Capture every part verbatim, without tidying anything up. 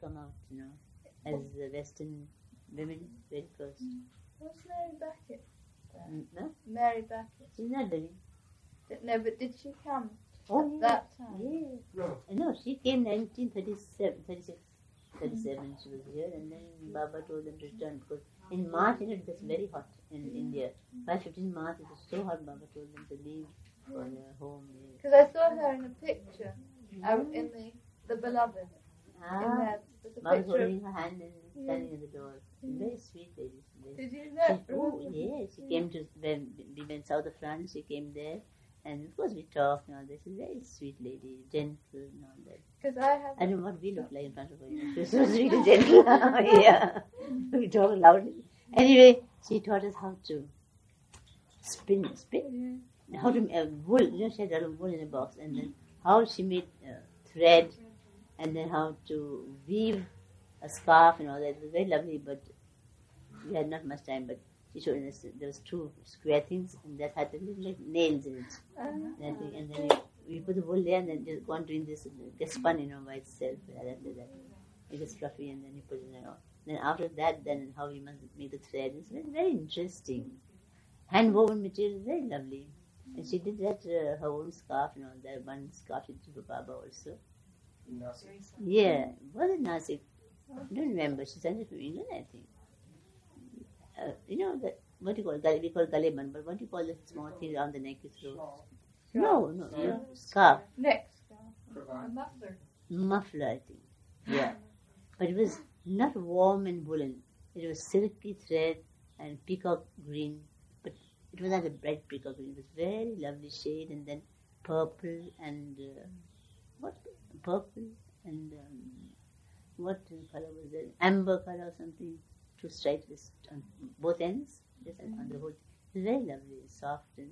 come out, you know, as the Western women very first. What's Mary Beckett? Mm, no? Mary Beckett. She's not living. Did, no, but did she come Oh, at yeah. that time? Yeah. No. No, she came nineteen thirty-seven, thirty-six, thirty-seven she was here, and then Baba told them to return because in March, you know, it gets very hot in India. By fifteenth March, it was so hot, Baba told them to leave for their home. Because I saw her in a picture uh, in the the Beloved. In Ah, there, there's a Baba picture. holding her hand and standing at the door. Very sweet lady. Very Did you She, know? oh, yeah, she came to, when we went south of France, she came there, and of course we talked and all this. She's a very sweet lady, gentle and all that. Because I have. I don't know what we look like in front of her. You know. She was so sweet and gentle. Yeah, we talk loudly. Anyway, she taught us how to spin, spin, Yeah. how to uh, wool. You know, she had a lot of wool in a box, and then how she made uh, thread, and then how to weave a scarf and all that. It was very lovely, but we had not much time. But she showed us there was two square things, and that had the little like nails in it. Uh-huh. And, then- and then we put the wool there, and then just go on doing this, and it gets spun, you know, by itself. Like that, like that. It gets fluffy, and then you put it in. Then after that, then how you must make the thread. It's very, very interesting. Hand woven material is very lovely. And she did that, uh, her own scarf and all that. One scarf she did for Baba also. Nasik. Yeah, was it Nasik? I don't remember. She sent it from England, I think. Uh, you know, that, what do you call it? We call it galeban, but what do you call the small thing around the neck you throw? Shawl. No, no, Scarf. yeah, scarf. Next. Cravat. A muffler. Muffler, I think. Yeah. But it was not warm and woolen. It was silky thread and peacock green. But it was not a bright peacock green. It was very lovely shade, and then purple and uh, what? Purple and um, what color was it? Amber color or something. Two stripes on both ends. Just on the whole. It was very lovely, soft and.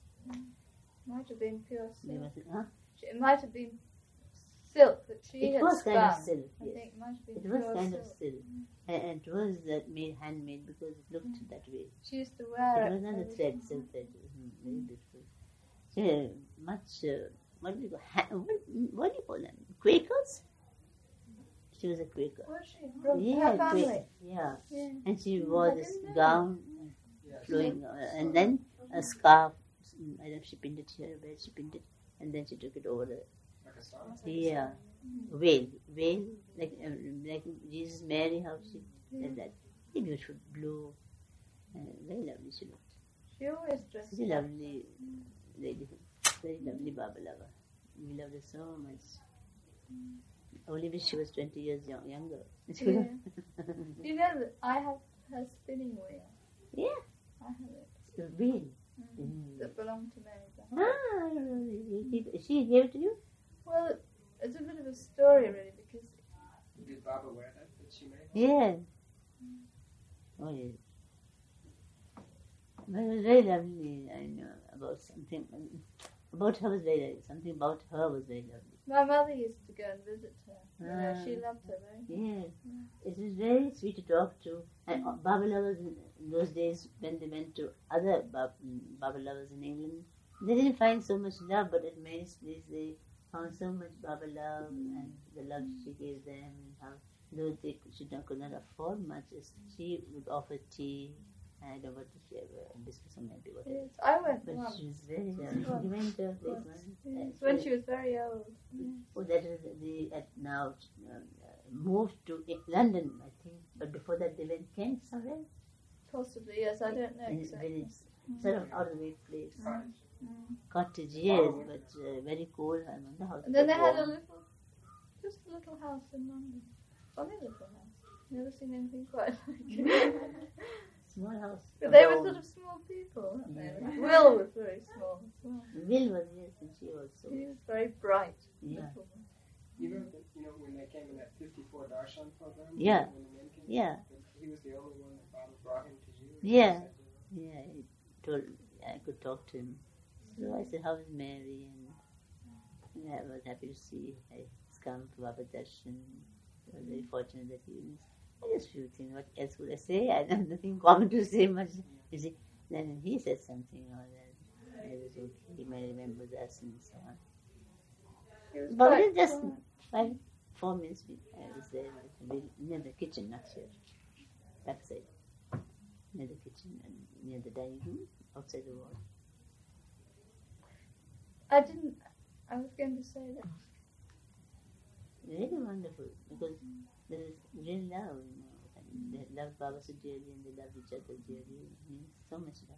Might have been pure There silk. was, huh? It might have been silk that she It had was spun. kind of silk. I Yes. think it might have been It was pure kind silk. of silk. And and it was that made handmade because it looked that way. She used to wear It it. was not a every thread, time. silk thread. It was very beautiful. So much, uh, what do you call, ha- what, what do you call them? Quakers? She was a Quaker. Was she? From Yeah, her family. Quaker. Yeah. Yeah. And she wore I this didn't know gown Yes. flowing, uh, and then a scarf. I don't know if she pinned it here, where she pinned it, and then she took it over the, Like a star. yeah, veil, veil, like, uh, like Jesus Mary, how she did that. Very beautiful, blue, uh, very lovely she looked. She always dressed. She's a lovely lady, very lovely Baba lover. We loved her so much. Only wish she was twenty years young, younger. Yeah. You know that I have her spinning wheel. Yeah, I have it. the veil. Mm. Mm. That belonged to Mary Beckett. Ah, I don't know. You- you- She gave it to you? Well, it's a bit of a story really because Did Baba wear that that she made? Yeah. Oh, yeah. But it was very lovely. I know about something. About her was very lovely. Something about her was very lovely. my mother used to go and visit her. You know, she Ah. loved her very much. Yeah. It was very sweet to talk to. And uh, Baba lovers in, in those days, when they went to other Bab, Baba lovers in England, they didn't find so much love, but at Mary's place they found so much Baba love and the love she gave them, and how though they could, she not, could not afford much, she would offer tea. I don't know what she ever, biscuits or maybe whatever. Yes, I went But once. she was very lovely. You went to her place once? Yes, Uh, when she was very old. Oh, that is the at now uh, moved to London, I think. But before that, they went Kent somewhere Possibly, yes, I don't know in exactly. village, sort of out of the way place. Cottage. Mm. Cottage, yes, but uh, very cold. I wonder how. And then they it had a warm. little, just a little house in London. Funny little house. Never seen anything quite like it. Small house. But they were alone. sort of small people, weren't they? Yeah. Will was very small as well. Will was yes, and she also. He was very bright. Yeah. little one. You know, that, you know when they came in that fifty-four Darshan program? Yeah. When the men came? Yeah. He was the only one that Baba brought him to you? Yeah. Yeah, he told I could talk to him. So I said, "How is Mary?" And I was happy to see he's come to Baba Darshan. I was very fortunate that he was. Just few things. What else would I say? I have nothing common to say much. You see, then he said something or that. It was okay. He may remember us and so on. He was But quite it just quiet. five, four minutes. We, I was there. We near the kitchen, not here. Backside. Near the kitchen and near the dining room, outside the wall. I didn't. I was going to say that. Really wonderful, because there is real love, you know. And they love Baba so dearly and they love each other dearly. It means so much love.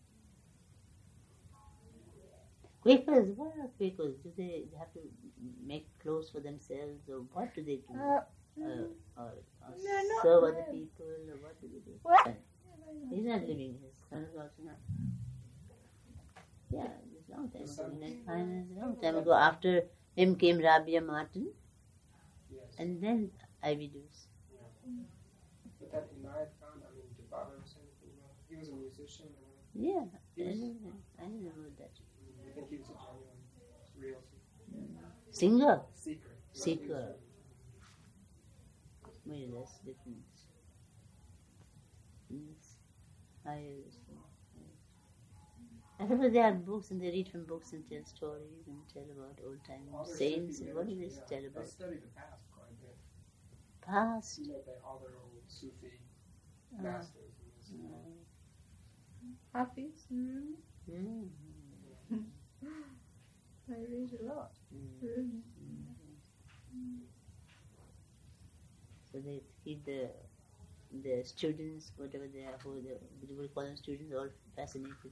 Quakers, what are Quakers? Do they have to make clothes for themselves, or what do they do? Uh, Uh, or or No, not serve other really. people, or what do they do? What? Uh, He's not living, his son is also not. Yeah, it's a long time ago. A long time ago, after him came Rabia Martin, Yes. and then Ivy Deuce. But that Inayat Khan, I mean, did Baba ever say anything about him? He was a musician. And Yeah, He I was- didn't know I didn't know about that. I think he was a genuine, real Singer? seeker. Seeker. Maybe that's different. Yes. I, I suppose they have books and they read from books and tell stories and tell about old time All their saints. Sufi And what do they literature, yeah. tell They about? study the past quite a bit. Past. You know, they, all their old Sufi Ah. masters. And this, Uh, Hafiz. Mm. mm, I read a lot. mm, Really. mm. So they keep the the students, whatever they are, who they, what do we call them, students, all fascinated.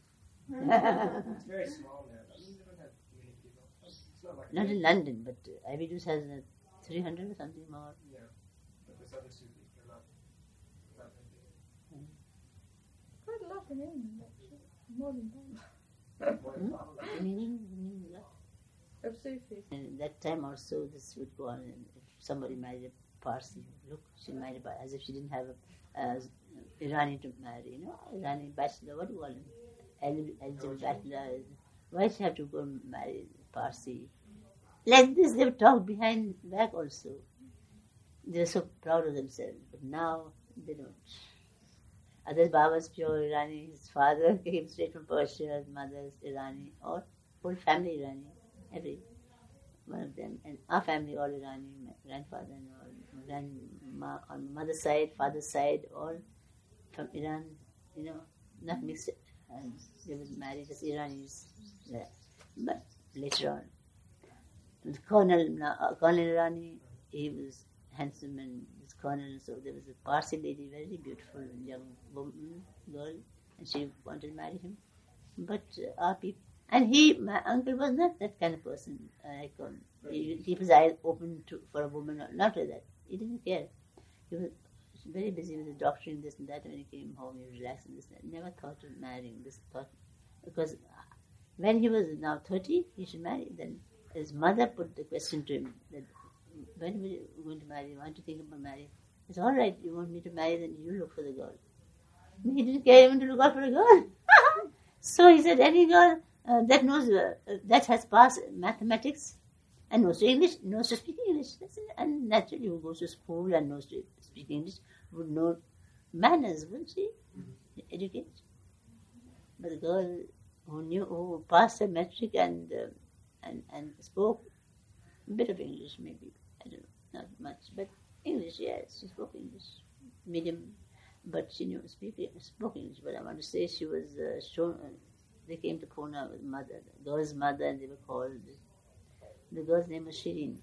It's very small now. I mean, they don't have many people. It's not like a Not big- in London, but uh, Ivy Deuce has uh, three hundred or something more. Yeah, but there's other Sufis. They're not not that big. Quite a lot in England, actually. More than that. More Hmm? than Baba. In England, in England, yeah. Of Sufis. And that time also, this would go on. And if somebody married a Parsi, look, she married a, as if she didn't have a uh, Irani to marry, you know, Irani bachelor, what do you call him? El- eligible bachelor. Why she have to go and marry Parsi? Like this, they would talk behind back also. They're so proud of themselves, but now they don't. Others, Baba's pure Irani. His father came straight from Persia. His mother's Irani. Or whole family Irani. Every one of them. And our family all Irani. My grandfather and all. Grandma on mother's side, father's side, all from Iran. You know, not mixed. And they were married as Iranis. Yeah. But later on, the Colonel, uh, Colonel Irani, he was handsome and was colonel, so there was a Parsi lady, very beautiful young woman, girl, and she wanted to marry him. But uh, our people, and he, my uncle was not that kind of person. Uh, like, um, he would keep his eyes open to, for a woman, or not like that. He didn't care. He was very busy with his doctoring, this and that. When he came home, he was relaxing, this and that. Never thought of marrying. This thought, because when he was now thirty, he should marry. Then his mother put the question to him that, when are you going to marry? You want to think about marrying? It's all right. You want me to marry, then you look for the girl. He didn't care even to look out for a girl. So he said, any girl uh, that knows, uh, uh, that has passed mathematics and knows to English, knows to speak English. That's it. And naturally, who goes to school and knows to speak English would know manners, wouldn't she? Educate. But the girl who knew, who passed her metric and uh, and and spoke a bit of English, maybe. I don't know, not much, but English, yes, she spoke English, medium, but she knew speak spoke English. But I want to say she was uh, shown. Uh, they came to Pune with mother, the girl's mother, and they were called. The girl's name was Shirin,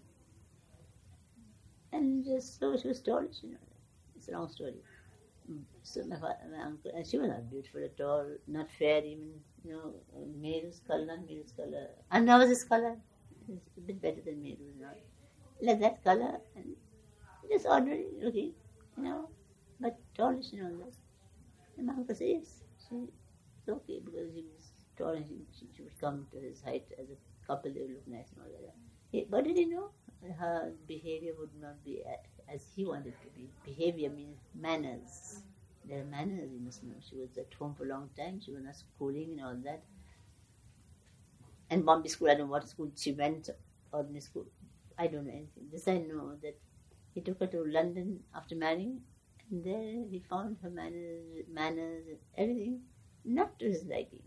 and just so she was told, you know, it's a long story. So my, father, my uncle, and she was not beautiful at all, not fair even, you know, male color, not male color. Anna was his color. It's a bit better than me, it was not. Like that color, and just ordinary looking, you know, but tallish and all that. And my uncle said, yes, she, it's okay, because he was tall and she, she, she would come to his height as a couple, they would look nice and all that. He, but did he know? Her behavior would not be a- as he wanted to be. Behavior means manners. There are manners, you must know. She was at home for a long time, she was not schooling and all that. And Bombay school, I don't know what school she went, ordinary school. I don't know anything. This I know, that he took her to London after marrying, and there he found her manners, manners, everything, not to his liking.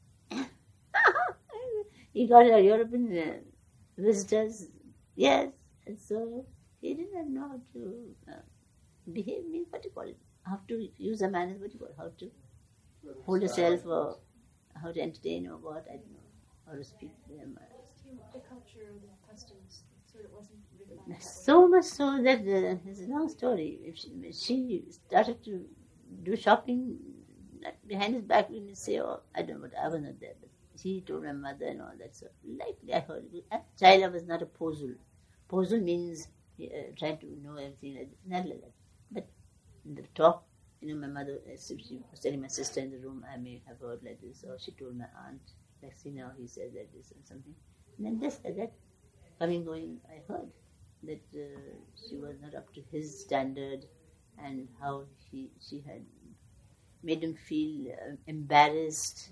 He got her European uh, visitors, yes, and so he did not know how to uh, behave means what do you call it? How to use a manners, what do you call it? How to Whether hold it's yourself style or how to entertain or what, I don't know. How to speak to them. Just you- the culture or the customs, sort of wasn't refined that way. So much so that uh, it's a long story. If she, when she started to do shopping behind his back, we would say, oh, I don't know, but I was not there. But she told my mother and all that. So likely I heard. As a child, I was not a pozul. Pozul means uh, trying to know everything like this. Not like that. But the talk, you know, my mother, uh, she was telling my sister in the room, I may have heard like this, or she told my aunt, like, see now he says like this and something. And then just like that, coming, going, I heard that uh, she was not up to his standard and how he, she had made him feel uh, embarrassed.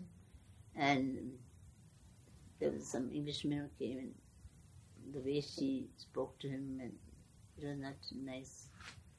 And there was some Englishman who came and the way she spoke to him, and it was not nice.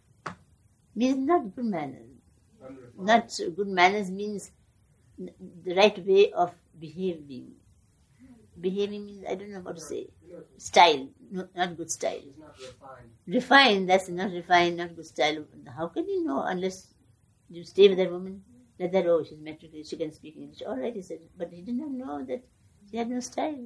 Means not good manners. unrefined. Not good manners means the right way of behaving. Behaving means, I don't know what to say. You know, Style, no, not good style. it's not refined. Refined, that's not refined, not good style. How can you know unless you stay with that woman? That, that oh, she's metrically, she can speak English. All right, he said, but he did not know that she had no style.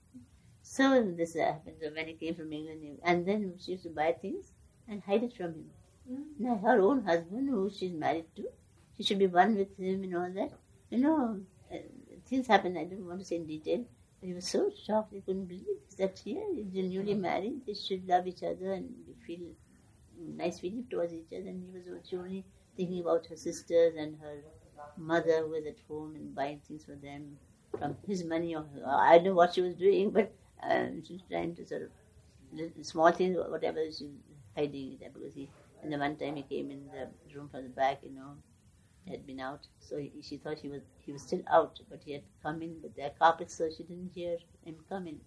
So this happened when he came from England. And then she used to buy things and hide it from him. Now her own husband, who she's married to, she should be one with him and all that. You know, uh, things happen, I don't want to say in detail. But he was so shocked, he couldn't believe that here, they're newly married, they should love each other and feel nice feeling towards each other. And he was only thinking about her sisters and her mother who was at home and buying things for them from his money. Or her, I don't know what she was doing, but um, she was trying to sort of, little small things, whatever, she was hiding it because he, and the one time he came in the room from the back, you know, had been out, so he, she thought he was he was still out, but he had come in with their carpets, so she didn't hear him come in.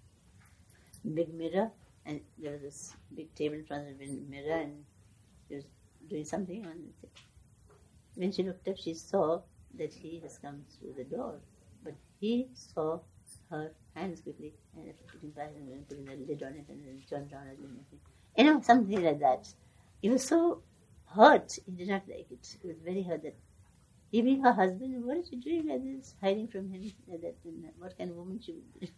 Big mirror, and there was this big table in front of the mirror, and she was doing something on it. When she looked up, she saw that he has come through the door, but he saw her hands quickly and putting back and putting the lid on it and then turned around and did nothing. You know, something like that. He was so hurt, he did not like it. He was very hurt that he being her husband, what is she doing like this, hiding from him like that, and what kind of woman she would be.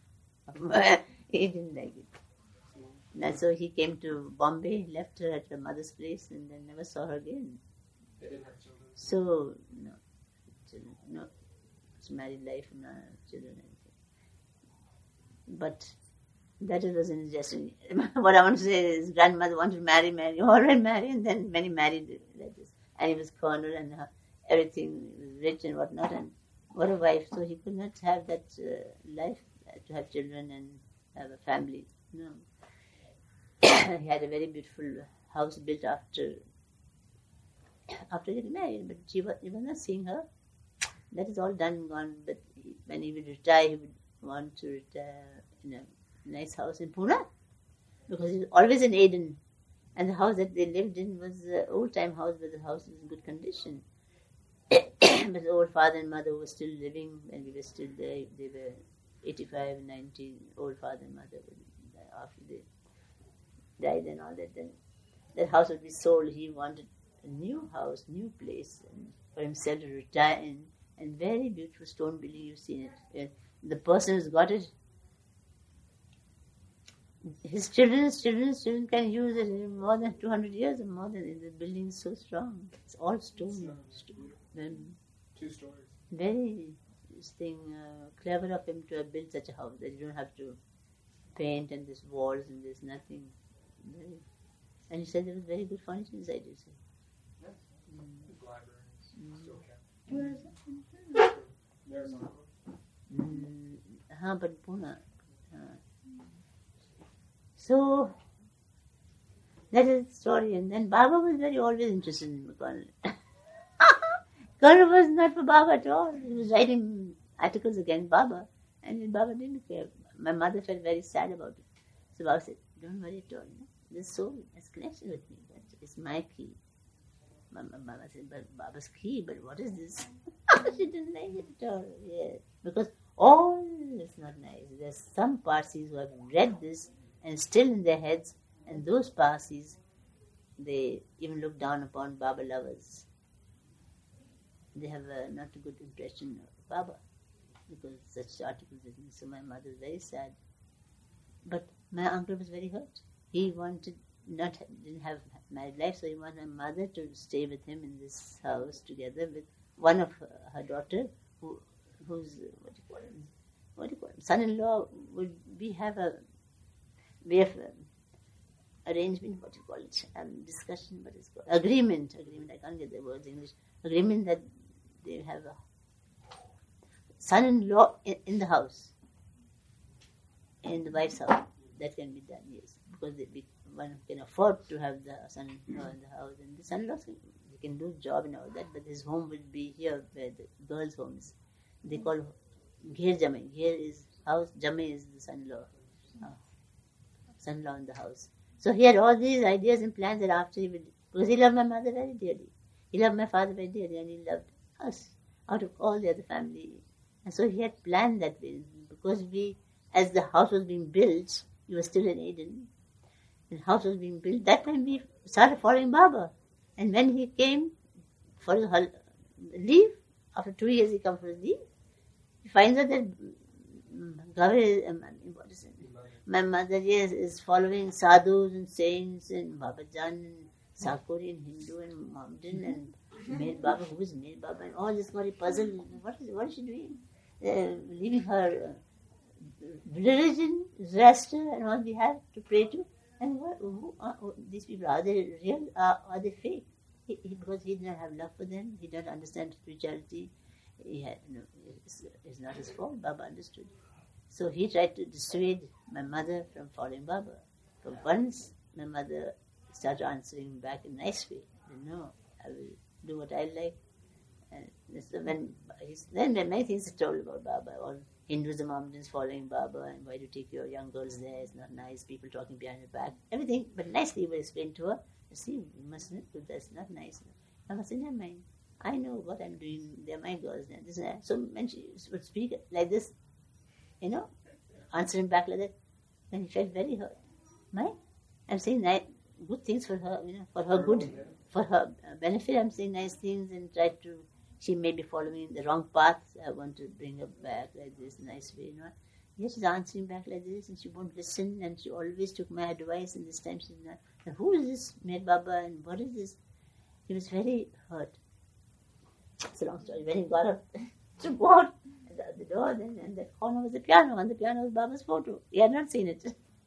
He didn't like it. And so he came to Bombay, left her at her mother's place, and then never saw her again. They didn't have children. So, no, children, no, it's married life, no children, anything. But that was interesting. What I want to say is, grandmother wanted to marry, marry, all right, marry, and then many married like this. And he was colonel and uh, everything, he was rich and whatnot, and what a wife. So he could not have that uh, life uh, to have children and have a family. No. He had a very beautiful house built after after getting married, but she was, he was not seeing her. That is all done and gone. But he, when he would retire, he would want to retire in a nice house in Pune, because he was always in Aden, and the house that they lived in was an old-time house, but the house was in good condition. But the old father and mother were still living, and we were still there. They were eighty-five, ninety, old father and mother were after they died and all that. Then that house would be sold. He wanted a new house, new place, and for himself to retire in, and very beautiful stone building. You've seen it. The person who's got it, his children's children's children can use it in more than two hundred years or more than. The building is so strong. It's all stone. stone. Then Two stories. very this thing uh, clever of him to have built such a house that you don't have to paint and there's walls and there's nothing. Very, and he said there was very good furniture inside. You see. Yes. Mm. The libraries Mm. still kept. Where is it? There's some. Mm, हाँ, but Pune. हाँ. So that is the story. And then Baba was very always interested in Colonel. Colonel was not for Baba at all. He was writing articles against Baba, and Baba didn't care. My mother felt very sad about it. So Baba said, "Don't worry at all. No? This soul has connection with me. That is my key." My Baba said, "But Baba's key, but what is this?" She didn't like it at all. Yeah. Because all is not nice. There's some Parsis who have read this and still in their heads, and those Parsis they even look down upon Baba lovers. They have uh, not a good impression of Baba because such articles written. So my mother was very sad. But my uncle was very hurt. He wanted not didn't have married life, so he wanted my mother to stay with him in this house together with one of her, her daughter, who who's what do you call him? What do you call him? Son-in-law. Would we have a way of uh, arrangement? What do you call it? Um, discussion. What is it called? Agreement. Agreement. I can't get the words in English. Agreement that they have a son-in-law in, in the house, in the wife's house. That can be done, yes, because they, one can afford to have the son-in-law in the house, and the son-in-law can, they can do job and all that, but his home will be here where the girls' home is. They call Gher Jamai. Gher is house, Jamai is the son-in-law. Uh, son-in-law in the house. So he had all these ideas and plans that after he would, because he loved my mother very dearly. He loved my father very dearly, and he loved us out of all the other family. And so he had planned that way, because we, as the house was being built, he was still in Aden. The house was being built. That time we started following Baba. And when he came for his hol- leave, after two years he comes for his leave, he finds out that Gauri, um, what is it? My mother is, is following sadhus and saints and Babajan and Sakuri and Hindu and Mohammedan and Mir Baba. Who is Mir Baba? And all this very puzzle. What is, what is she doing? Uh, leaving her uh, religion, Zoroaster, and all we have to pray to. And what, who are who, these people? Are they real? Are, are they fake? He, he, because he did not have love for them, he did not understand spirituality. He had, you know, it's, it's not his fault. Baba understood. So he tried to dissuade my mother from following Baba. But once my mother started answering back in a nice way, no, I will do what I like. And so when he's, then many things are told about Baba, all Hindus and Mohammedans following Baba, and why do you take your young girls there? It's not nice. People talking behind your back, everything. But nicely he will explain to her. See, you must not do that's not nice. I must say, never mind. I know what I'm doing. They're my girls. Then this and that. So when she would speak like this, you know, answering back like that, then he felt very hurt. My, I'm saying nice, good things for her, you know, for her good, for her benefit. I'm saying nice things and try to. She may be following the wrong path. I want to bring her back like this, nice way, you know. Yes, she's answering back like this, and she won't listen, and she always took my advice, and this time she's not. And who is this Mir Baba, and what is this? He was very hurt. It's a long story. When he got up to go out at the door, then and the corner was the piano, and the piano was Baba's photo. He had not seen it.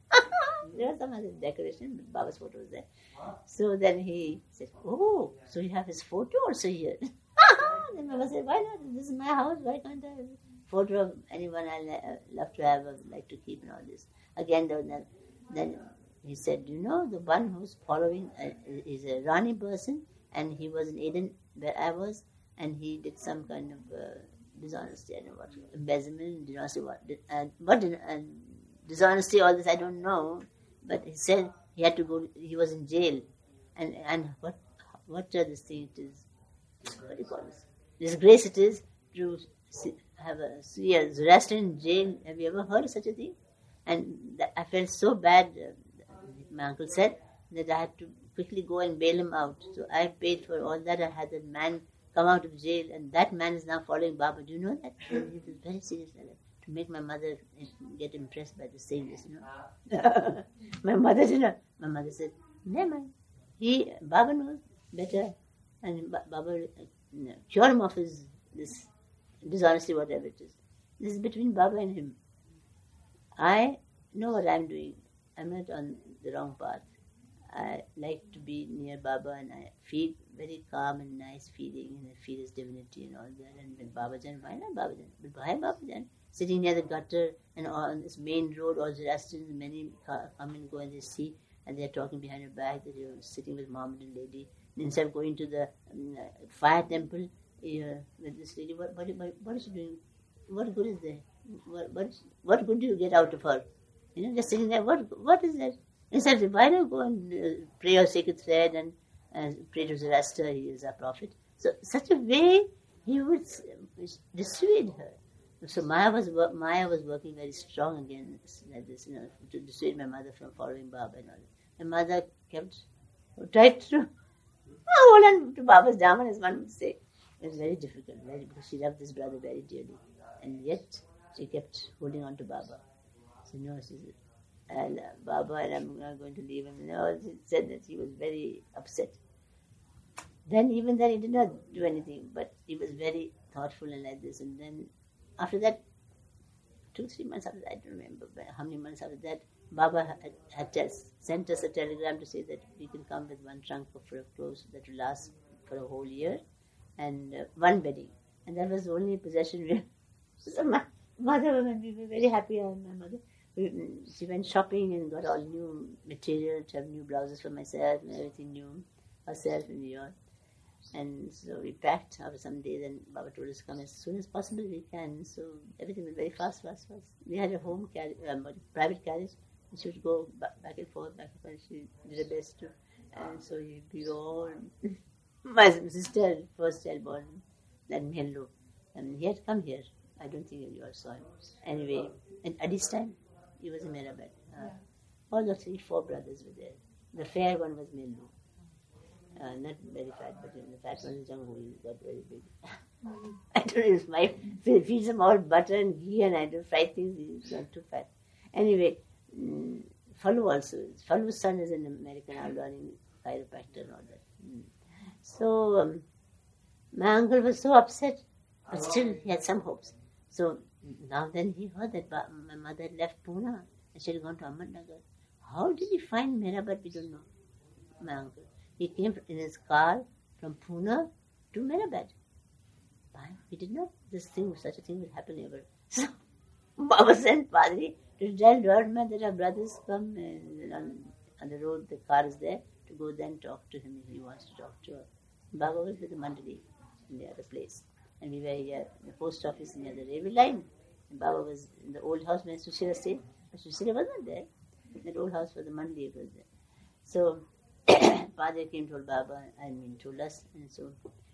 There was some other decoration, but Baba's photo was there. So then he said, "Oh, so you have his photo also here?" Then Baba said, "Why not? This is my house. Why can't I have a photo of anyone I love to have, or like to keep, and all this?" Again, then he said, "You know, the one who's following uh, is a Rani person, and he was in Aden where I was, and he did some kind of uh, dishonesty, I don't know what, embezzlement, dishonesty, what, uh, what uh, dishonesty, all this, I don't know, but he said he had to go, he was in jail, and and what what are this thing it is, what do you call this? Disgrace it is to see, have a, see a Zoroastrian in jail. Have you ever heard of such a thing?" And that, I felt so bad, uh, my uncle said, that I had to quickly go and bail him out. So I paid for all that. I had that man come out of jail, and that man is now following Baba. Do you know that? And he was very serious like that, to make my mother get impressed by the saying this, you know. My mother did not. My mother said, "Never mind. He, Baba knows better, and Baba uh, cure him of his this dishonesty, whatever it is. This is between Baba and him. I know what I'm doing. I'm not on the wrong path. I like to be near Baba, and I feel very calm and nice feeling, and I feel his divinity and all that. And with Babajan, why not Babajan? But why Babajan? Sitting near the gutter and on this main road, all Zoroastrians, many come and go and they see, and they're talking behind your back that you're sitting with Mohammedan lady. And instead of going to the um, fire temple uh, with this lady, what, what, what is she doing? What good is there? What, what, what good do you get out of her? You know, just sitting there, what, what is that? Instead, why don't you go and uh, pray your sacred thread and uh, pray to Zoroaster, he is a prophet. So, such a way he would dissuade her. So Maya was Maya was working very strong against like this, you know, to dissuade my mother from following Baba and all that. My mother kept Right through. Oh, hold on to Baba's daman, as one would say. It was very difficult, very, because she loved this brother very dearly. And yet, she kept holding on to Baba. So, no, she said, and, uh, Baba, and I'm not going to leave him. No, she said that he was very upset. Then, even then, he did not do anything, but he was very thoughtful and like this. And then, after that, two, three months after that, I don't remember but how many months after that, Baba had, had just sent us a telegram to say that we can come with one trunk of full of clothes that will last for a whole year, and uh, one bedding. And that was the only possession we had. So my mother, when we were very happy, and my mother, we, she went shopping and got all new material to have new blouses for myself and everything new herself in New York. And so we packed after some days, and Baba told us to come as soon as possible we can. So everything was very fast, fast, fast. We had a home carriage, um, a private carriage. She would go back and forth, back and forth. She did her best to. And so we all, my sister, first child born, then Mehlu. And he had come here. I don't think you all saw him. Anyway, and at this time, he was in Mirabel. Uh, yeah. All the three, four brothers were there. The fair one was Mehlu. Uh, not very fat, but the fat one is Janghu. He got very big. I don't know, his wife feeds him all butter and ghee, and I do fry things. He's not too fat. Anyway, mm, Falu also. Falu's son is an American now learning chiropractor and all that. Mm. So, um, my uncle was so upset, but still he had some hopes. So, now then he heard that my mother had left Pune and she had gone to Ahmednagar. How did he find Mirabad? We don't know. My uncle. He came in his car from Pune to Mirabad. We did not this thing, such a thing would happen ever. So, Baba sent Padri to tell Dortmund that our brothers come uh, on, on the road, the car is there, to go then talk to him if he wants to talk to her. Baba was with the Mandali in the other place. And we were here in the post office near the railway line. And Baba was in the old house where Sushila stayed. But Sushila was not there. That old house where the Mandali was there. So, Padre came to Baba, I mean, told us, and so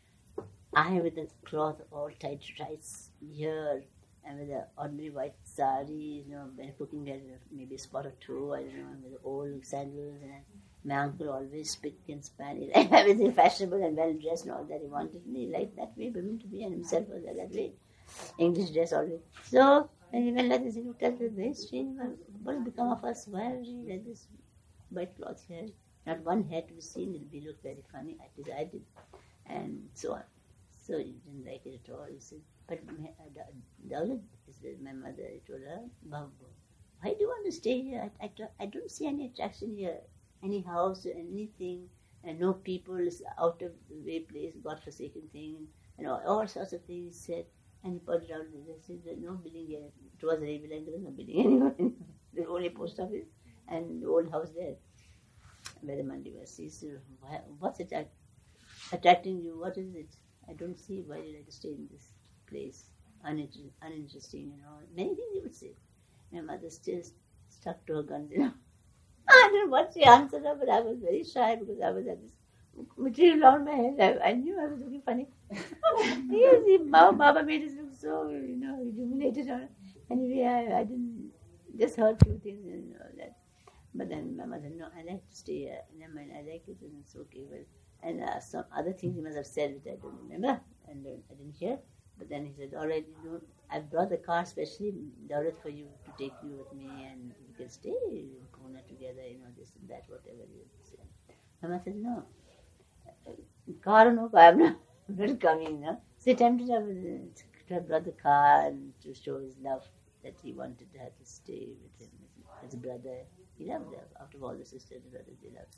I, with the cloth all tied tight here, and with the ordinary white sari, you know, when cooking, we had maybe a spot or two, I don't know, with the old sandals, and my uncle always spick and span, like everything fashionable and well dressed and all that. He wanted me like that way, women to be, and himself was that way, English dress always. So, when he went like this, he looked at me very strange. What has become of us? Why are we like this white cloth here? Not one hair to be seen. It will look very funny. I decided, and so on. So he didn't like it at all. He said, but Daulat is my mother. I told her, Babu, why do you want to stay here? I, I, I don't see any attraction here. Any house or anything. And no people. It's out of the way place, God-forsaken thing. And all, all sorts of things he said. And he pointed out, he said, there's no building here. It was a railway line. There was no building anywhere. There was only post office and the old house there. Where the Mandi was. He said, what's it attracting you? What is it? I don't see why you like to stay in this place. Uninter- uninteresting, you know. Many things he would say. My mother still stuck to her guns, you know. I don't know what she answered her, but I was very shy because I was at this material around my head. I, I knew I was looking funny. Yes, he, Baba made us look so, you know, illuminated. Anyway, I, I didn't, just heard a few things and all that. But then my mother, no, I like to stay here. Never mind, I like it and it's okay. Well, and uh, some other things he must have said which I don't remember and uh, I didn't hear. But then he said, all right, you know, I brought the car specially, Daulat, for you to take you with me and we can stay in Pune together, you know, this and that, whatever you say. My mother said, no, car no, I'm not, I'm not coming. No? So he tempted her to have brought the car and to show his love that he wanted her to stay with him as a brother. He loved her. After all, the sisters and brothers, they loved.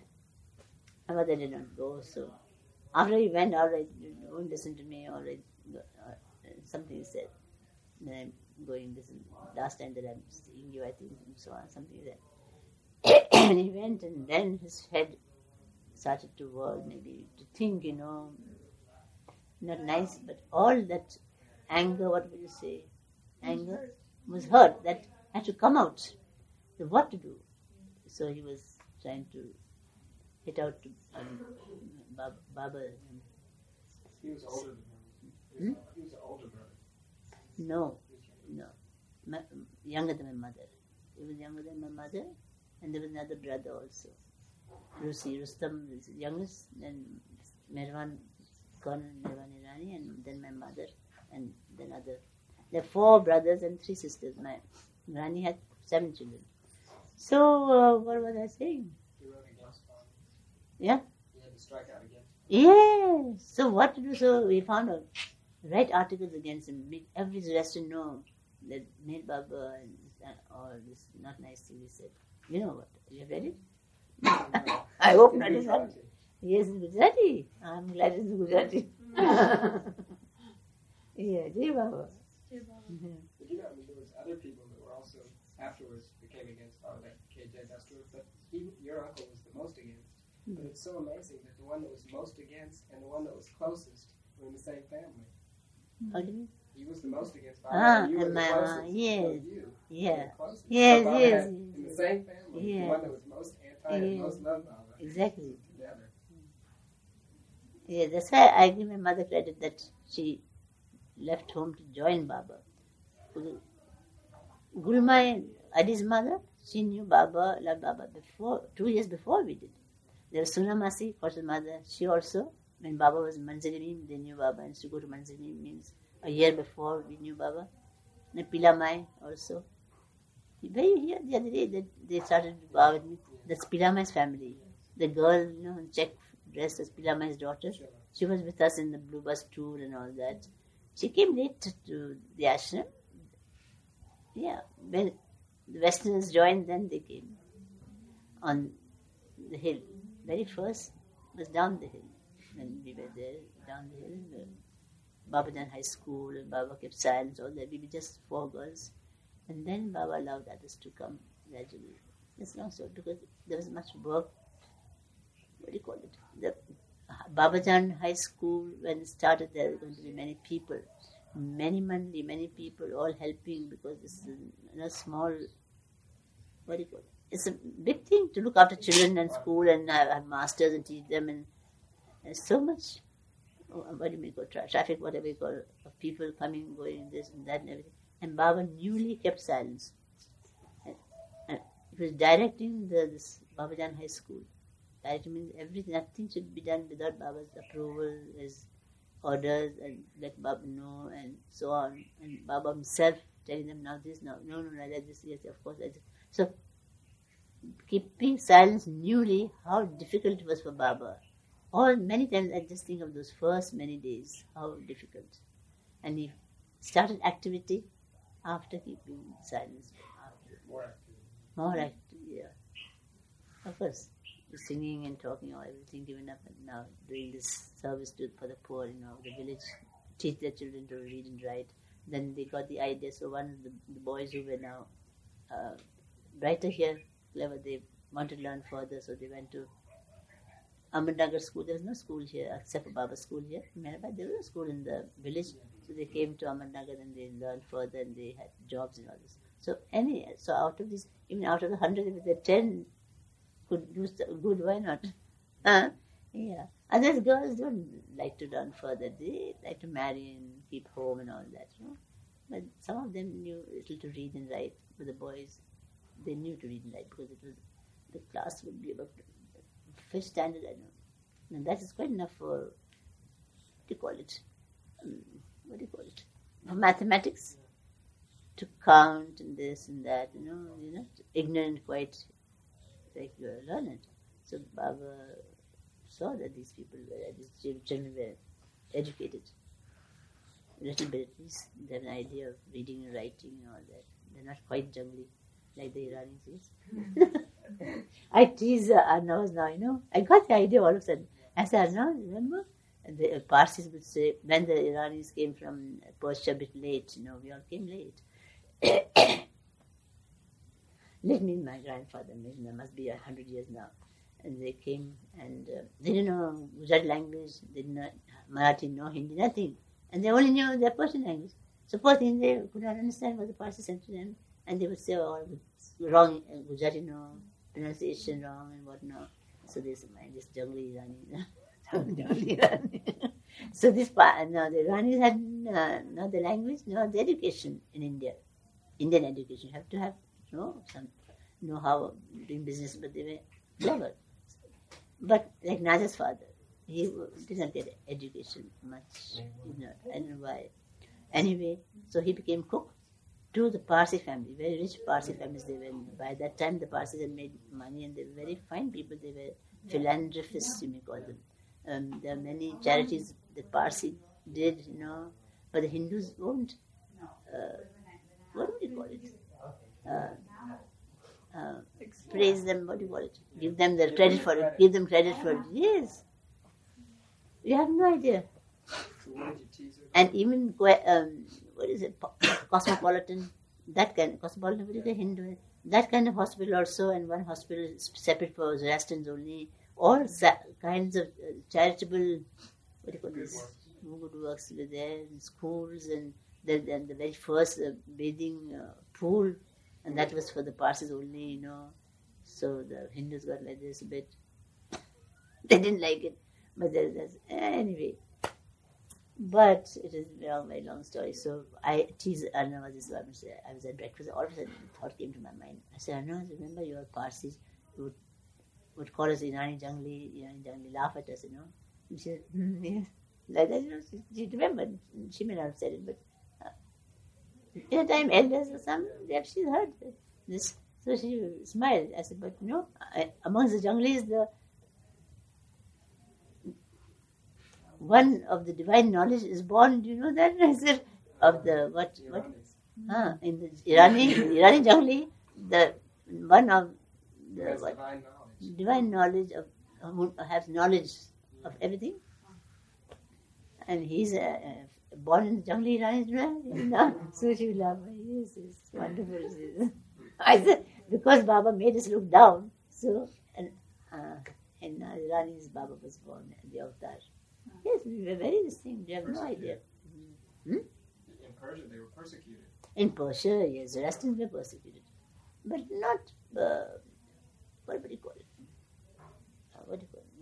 My mother did not go, so after he went, all right, you don't listen to me, all right, uh, something he said. Then I'm going, this is last time that I'm seeing you, I think, and so on, something like that. And he went, and then his head started to work, maybe to think, you know, not nice, but all that anger, what would you say? Anger was hurt, that had to come out. So what to do? So he was trying to hit out to um, Baba. Baba um, he was older than him. He was, hmm? he was an older brother. No, no. My, younger than my mother. He was younger than my mother, and there was another brother also. Rusi, Rustam is the youngest, then Merwan, Colonel Merwan Irani, and then my mother, and then other. There are four brothers and three sisters. My Rani had seven children. So, uh, what was I saying? He wrote against father. Yeah? He had to strike out against. Yes. So what to do? So we found out, write articles against him, make every restaurant know that Mir Baba and uh, or this not nice thing he said. You know what? You have read it? I hope not. It's not. Yes, it's Gujarati. I'm glad it's Gujarati. Yeah, Jai Baba. Jai Baba. Mhm. But you know, I mean, there was other people that were also afterwards became against father, like K J Dastur, but he, your uncle was the most against. But it's so amazing that the one that was most against and the one that was closest were in the same family. How do you mean? He was the most against father, Ah, and you were and the my closest. mom, yes. So you Yeah. were the closest. Yes, So Baba yes, had, yes, in the yes. same family, Yeah. the one that was most anti and Yeah. most loved Baba. Exactly. Together. Yeah, that's why I give my mother credit that she left home to join Baba. Gulmai, Adi's mother, she knew Baba, loved Baba before, two years before we did. There was Suna Masi, Kaushal's mother, she also, when Baba was Manzari, they knew Baba, and to go to Manzari means a year before we knew Baba. And Pila Mai also. Very here the other day that they started to bow with me. That's Pila Mai's family. The girl, you know, in check dress as Pila Mai's daughter. She was with us in the Blue Bus tour and all that. She came late to the ashram. Yeah, when the Westerners joined, then they came on the hill. Very first was down the hill. When we were there, down the hill, the Babajan High School, and Baba kept silence, all that. We were just four girls. And then Baba allowed others to come gradually. It's long story because there was much work. What do you call it? The Babajan High School, when it started, there were going to be many people. Many monthly, many people all helping because it's a, a small, what do you call it? It's a big thing to look after children and school and have, have masters and teach them. And there's so much, oh, what do you mean, tra- traffic, whatever you call it, of people coming, going, this and that and everything. And Baba newly kept silence. And, and he was directing the, this Babajan High School. Directing means everything, nothing should be done without Baba's approval, his orders, and let Baba know, and so on. And Baba himself telling them, now this, now, no, no, no, like this, yes, of course. Like this. So, keeping silence newly, how difficult it was for Baba. All, many times I just think of those first many days, how difficult. And he started activity after keeping silence. After. More active. More active, yeah. Of course, the singing and talking, all everything given up, and now doing this service to, for the poor, you know, the village, teach their children to read and write. Then they got the idea, so one of the, the boys who were now uh, brighter here, clever, they wanted to learn further, so they went to Ahmednagar school. There was no school here, except for Baba's school here. There was no school in the village, so they came to Ahmednagar and they learned further and they had jobs and all this. So any, so out of these, even out of the hundred, if there ten could do good, why not? Huh? Yeah. Others girls don't like to learn further. They like to marry and keep home and all that, you know. But some of them knew little to read and write. But the boys, they knew to read and write because it was, the class would be about fifth standard, I know. And that is quite enough for, what do you call it? Um, what do you call it? For mathematics. To count and this and that, you know, you're not ignorant quite like you're learned. So Baba saw that these people were, these children were educated. A little bit at least. They have an idea of reading and writing and all that. They're not quite jungly like the Iranis is. I tease uh, Arnav now, you know. I got the idea all of a sudden. I said, Arnav, remember? And the uh, Parsis would say, when the Iranis came from Persia a bit late, you know, we all came late. Let me, my grandfather, there must be a hundred years now. And they came and uh, they didn't know Gujarati language, they didn't know Marathi, no Hindi, nothing. And they only knew their Persian language. So poor thing, they could not understand what the Parsis said to them. And they would say, oh, wrong, uh, Gujarati no, pronunciation wrong and whatnot. So they said, man, this jungly Irani. Jungly Irani. So this part, no, the Iranis had uh, not the language, no, the education in India. Indian education. You have to have, you know, some know how doing business, but they were clever. But like Naja's father, he didn't get education much. You know, I don't know why. Anyway, so he became cook to the Parsi family, very rich Parsi families they were. By that time, the Parsis had made money and they were very fine people. They were philanthropists, you may call them. Um, there are many charities that Parsi did, you know, but the Hindus won't. Uh, what do you call it? Uh, uh, praise them, what do you call it? Give them the credit for it. Give them credit for it. Yes. You have no idea. And even, um, what is it, Cosmopolitan, that kind of, Cosmopolitan, what is the Hindu? That kind of hospital also, and one hospital is separate for Zoroastrians only. All sa- kinds of uh, charitable, what do you call this? Good works were there in schools, and the, and the very first uh, bathing uh, pool, and that was for the Parsis only, you know. So the Hindus got like this a bit. They didn't like it, but there's, there's anyway. But it is a long, very long story. So I teased Arnav this I was, I was at breakfast. All of a sudden, a thought came to my mind. I said, Arnav, remember your Parsis would would call us Irani Jangli, Irani Jangli, laugh at us, you know. And she said, mm, yes. Like that, you know, she, she remembered. She may not have said it, but uh, in a time, elders or some, she's heard this. So she smiled. I said, but you know, I, amongst the Janglis, the one of the divine knowledge is born. Do you know that? I said, of the what? what? Huh, in the Irani, Irani Jangli, the one of the what? Divine knowledge. Divine knowledge of who has knowledge of everything, and he's uh, uh, born in the Jangli Irani, you know. So she laughed. Yes, it's wonderful. I said because Baba made us look down. So and uh, and uh, Irani's Baba was born in the avatar. Yes, we were very distinct. You have no idea. Hmm? In Persia, they were persecuted. In Persia, yes, Zoroastrians were persecuted, but not. Uh, what do you call it? Uh, what do you call it?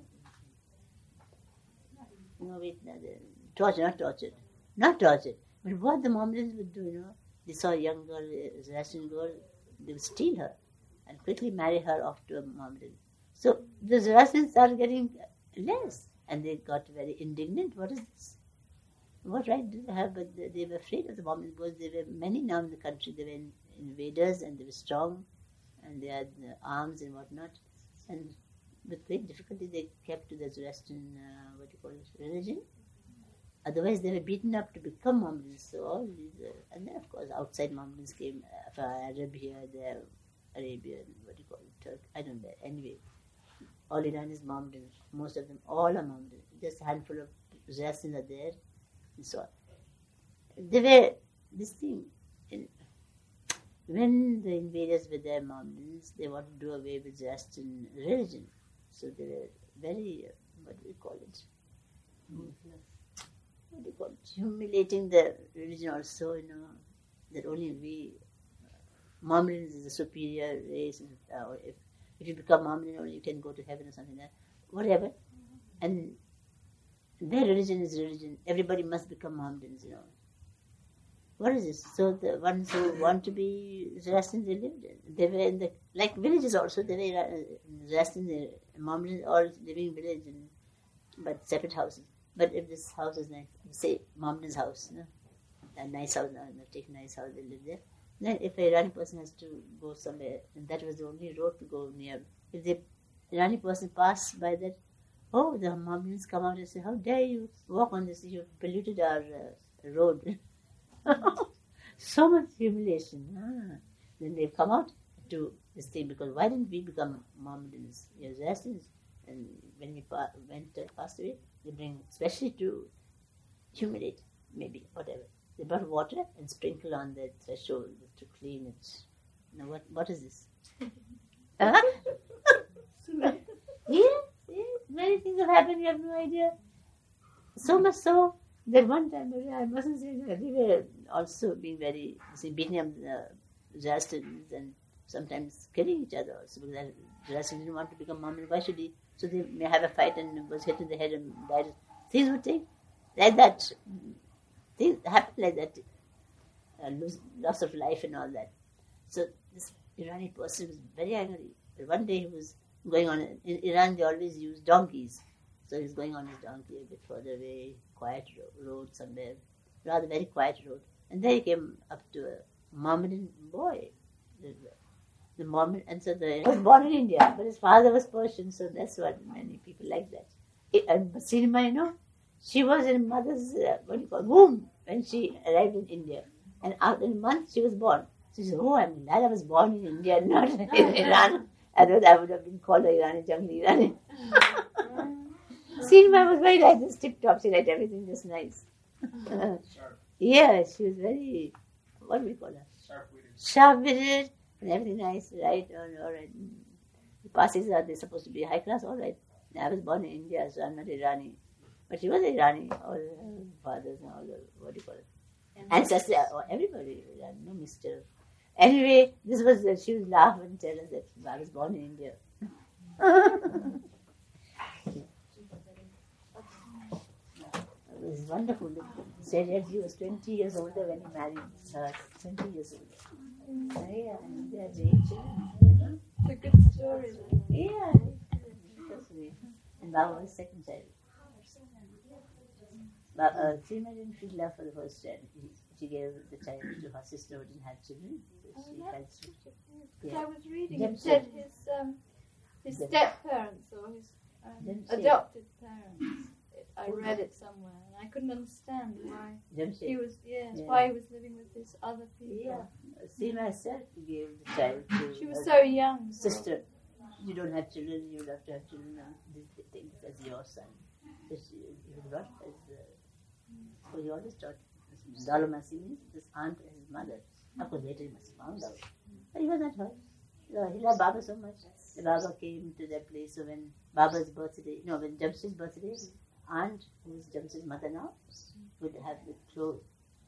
No, wait, no, tortured, not tortured, not tortured. But what the Mohammedans would do, you know, they saw a young girl, a Zoroastrian girl, they would steal her and quickly marry her off to a Mohammedan. So the Zoroastrians started getting less, and they got very indignant. What is this? What right do they have? But they, they were afraid of the Mohammedans because there were many now in the country. They were invaders and they were strong, and they had uh, arms and whatnot. And with great difficulty, they kept to the Zoroastrian, uh, what do you call it, religion. Otherwise, they were beaten up to become Mohammedans. So all these, uh, and then of course, outside Mohammedans came, uh, Arab here, there, Arabian, what do you call it, Turk, I don't know. Anyway, all Iran is Mohammedan. Most of them, all are Mohammedan. Just a handful of Zoroastrians are there, and so on. They were this thing. In, when the invaders were there, Mohammedans, they wanted to do away with Zoroastrian religion. So they were very, uh, what do we call it? What do you call it? Humiliating the religion also, you know, that only we, uh, Mohammedans is a superior race, and, uh, or if, if you become Mohammedan, only you can go to heaven or something like that, whatever. And their religion is religion. Everybody must become Mohammedans, you know. What is this? So the ones who want to be Zoroastrians, they lived in. They were in the, like villages also, they were uh, Zoroastrians, Mohammedans, all living in village, and, but separate houses. But if this house is nice, say Mohammedan's house, you know, a nice house, no, no, take a nice house, they live there. Then if a Irani person has to go somewhere, and that was the only road to go near, if the Irani person passed by that, oh, the Mohammedans come out and say, how dare you walk on this, you've polluted our uh, road. So much humiliation. Ah. Then they come out to this thing, because why didn't we become Mohammedans? Yes, Zoroastrians. And when we pa- went uh, passed away, they bring, especially to humiliate, maybe, whatever. They brought water and sprinkle on the threshold to clean it. Now, what what is this? uh-huh. Yeah, yeah, many things have happened, you have no idea. So much so that one time, I mustn't say that, we were also being very, see, beating up the Zoroastrians and sometimes killing each other also, because Zoroastrians didn't want to become Mohammedan. Why should he? So they may have a fight and was hit in the head and died. Things would take like that. Things happen like that. Uh, lose, loss of life and all that. So this Irani person was very angry. But one day he was going on. In Iran, they always use donkeys. So he's going on his donkey a bit further away, quiet ro- road somewhere, rather very quiet road. And there he came up to a Mohammedan boy. The, the Mormon, and so the, he was born in India, but his father was Persian, so that's what many people like that. It, and Sinima, you know, she was in mother's, uh, what do you call, womb when she arrived in India. And after a month, she was born. She said, oh, I'm glad I was born in India, not in Iran. Otherwise, I would have been called a Irani, jungle Irani. Sinima was very like this, tip-top. She liked everything just nice. Sharp. Yeah, she was very, what do we call her? Sharp-witted. Sharp-witted and everything nice, right? All, all right. The Parsis are they supposed to be high class? All right. I was born in India, so I'm not Irani. But she was Irani. All her fathers and all the, what do you call it? Ancestors, everybody, no mister. Anyway, this was, uh, she was laughing and tell us that I was born in India. It was wonderful. He said that he was twenty years older when he married her, twenty years older. Uh, yeah, and they had eight children. It's a good story. Yeah, and Baba was second child. But uh, Sima didn't feel love for the first child. He, she gave the child to her sister who didn't have children. So she Oh, felt that's sweet. Because Yeah. I was reading, Them it said said- his um, his Them- step parents or his um, Them said- adopted parents. It, I read it somewhere and I couldn't understand why he Jamshid. was yes Yeah. why he was living with these other people. Yeah. Sima herself gave the child to She was her so young. so- sister. You don't have children, you would have to have children. And this thing as your son. So she, he was brought as uh, so he always taught Dalamasi means this aunt as his mother. Of course, later he must have found out. But he was not hurt. So he loved Baba so much. The Baba came to that place. So when Baba's birthday, no, when Jamshid's birthday, aunt, who is Jamshid's mother now, would have the clothes.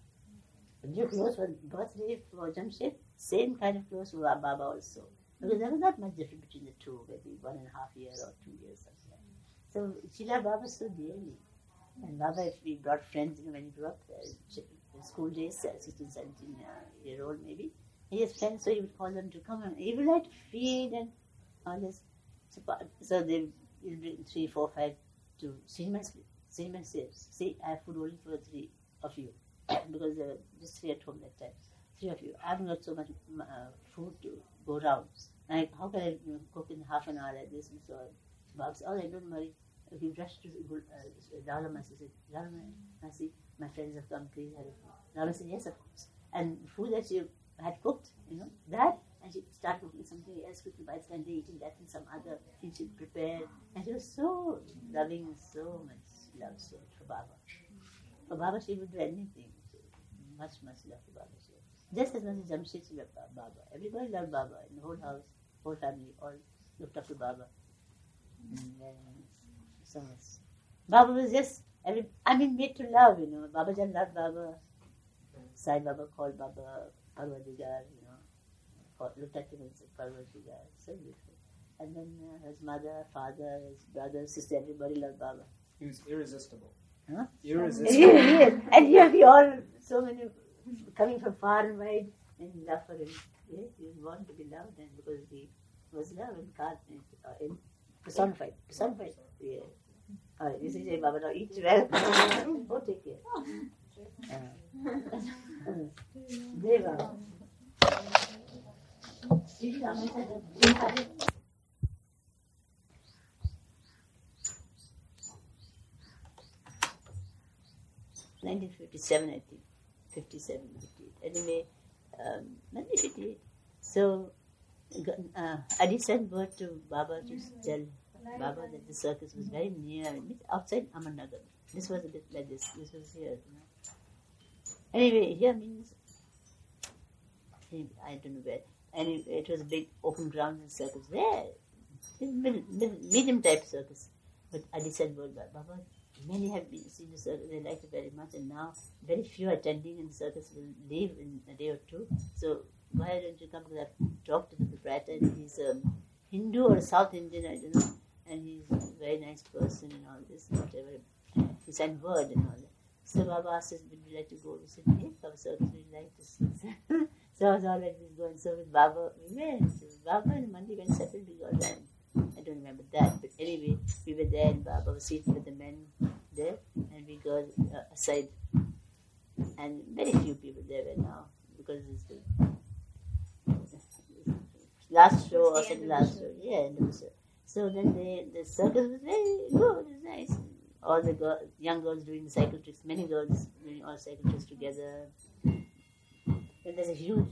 New clothes for birthday for Jamshid, same kind of clothes for Baba also. Because there was not much difference between the two, maybe one and a half year or two years or so. So she loved Baba so dearly. And Baba, if we brought friends, you know, when he grew up, uh, in school days, uh, sixteen, seventeen uh, year old maybe, he has friends, so he would call them to come and he would like to feed and all this. So, so they will bring three, four, five to Sriman. Sriman says, see, I have food only for three of you. Because there were just three at home that time. Three of you. I haven't got so much uh, food to go around. Like, how can I you know, cook in half an hour like this? And so Baba said, all right, don't worry. He rushed to uh, Lala Masi. He said, Lala Masi, my friends have come, please have a food. Lala said, yes, of course. And food that she had cooked, you know, that, and she started cooking something else quickly. By the time they eating that and some other thing she prepared. And she was so loving and so much love she had for Baba. For Baba, she would do anything. She much, much love for Baba. She had. Just as much as Jamshid, she loved Baba. Everybody loved Baba in the whole house, whole family, all looked up to Baba. And then, so much. Baba was just, every, I mean, made to love, you know. Baba Jan loved Baba. Sai Baba called Baba Parvadigar, you know. Called, looked at him and said Parvadigar. So beautiful. And then uh, his mother, father, his brother, sister, everybody loved Baba. He was irresistible. Huh? Irresistible. Yes, and here we all, so many coming from far and wide in love for him. Yes, he was born to be loved, and because he was love incarnate, uh, in personified. Personified. Yeah. All right, this is a Baba. Now eat well. Oh, take care. Uh, Deva. nineteen fifty-seven, I think. fifty-seven, fifty-eight. Anyway, um, nineteen fifty-eight. So, uh, Adi sent word to Baba to tell Baba that the circus was very near, outside Amarnagar. This was a bit like this. This was here. You know. Anyway, here means, I don't know where. Anyway, it was a big open ground and circus. There, medium type circus. But Adi sent word, Baba, many have been seen the circus, they liked it very much, and now very few attending in the circus will leave in a day or two. So why don't you come? Because I've talked to the proprietor, and he's a Hindu or South Indian, I don't know, and he's a very nice person and all this, and whatever. He sent word and all that. So Baba asked us, would you like to go? We said, yes, our circus, we'd like to see. So I was all right, we go. And so with Baba, we went. So Baba and Mandi went separately, we all ran. I don't remember that. But anyway, we were there and Baba was seated with the men there and we got uh, aside. And very few people there were now because it's the last show or second last show. Yeah, end of the show. So then the, the circus was very good, it was nice. All the girl, young girls doing the cycle tricks, many girls doing all cycle tricks together. Then there's a huge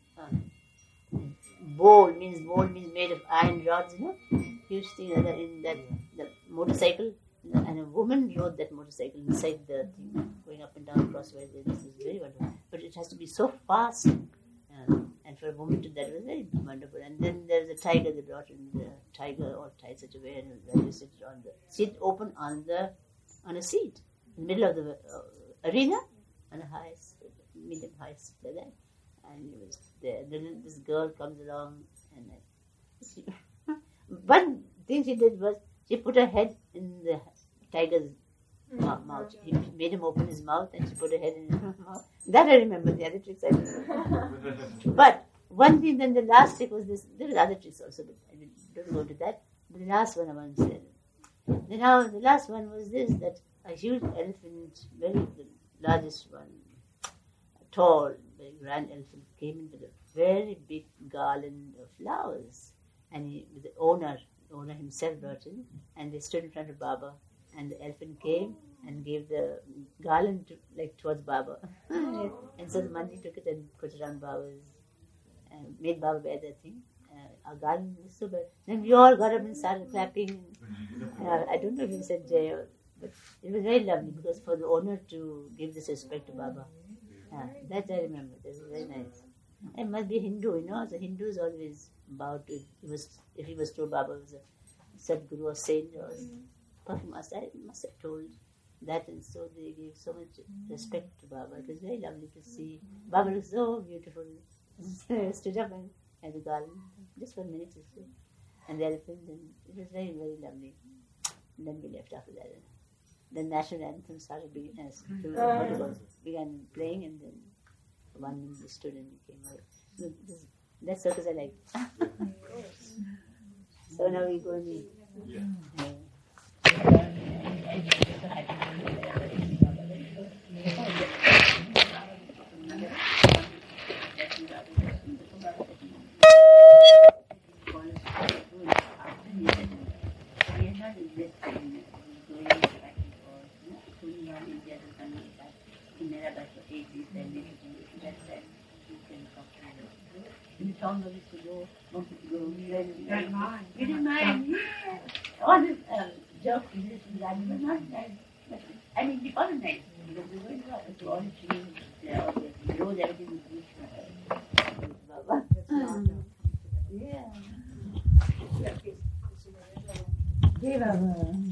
uh, bowl, means bowl means made of iron rods, you know, huge thing like that in that the motorcycle, and a woman rode that motorcycle inside the thing, going up and down crosswise. This is very wonderful, but it has to be so fast, uh, and for a woman to that was very wonderful. And then there's a tiger. They brought in the tiger all tied such a way, and then you sit on the seat open on the on a seat in the middle of the uh, arena, on a high, medium high seat like that. And it was there. Then this girl comes along, and uh, she, one thing she did was she put her head in the tiger's mouth. mouth. He made him open his mouth, and she put her head in his mouth. That I remember. The other tricks I don't remember. But one thing, then the last trick was this. There were other tricks also, but I don't go into that. But the last one I want to say. Then now the last one was this: that a huge elephant, very the largest one, tall, very grand elephant, came in with a very big garland of flowers, and he, with the owner, the owner himself brought in, and they stood in front of Baba, and the elephant came and gave the garland to, like towards Baba, and so the Manji took it and put it on Baba's, and made Baba wear that thing. Uh, our garland was so bad. Then we all got up and started clapping. Uh, I don't know if he said Jai, or, but it was very lovely because for the owner to give this respect to Baba. Uh, that I remember. That was very nice. It must be Hindu, you know. So Hindus always bow to. He was, if he was told Baba was a Sadguru or saint or Prophet must I must have told that, and so they gave so much respect to Baba. It was very lovely to see. Baba looked so beautiful. Stood up and had the garland just for a minute or so, and the elephant, and it was very very lovely. And then we left after that. The national anthem started being, uh, began playing, and then one minute stood and came out. So this, that circus I liked. So now we go and eat. Yeah. Don't mind. You didn't mind? Yeah. All this uh, joke, this and that, it was not nice. But, I mean, it wasn't nice. Because we went out to all the trees, all the roads, everything was good. Baba. Yeah. Yeah, Baba.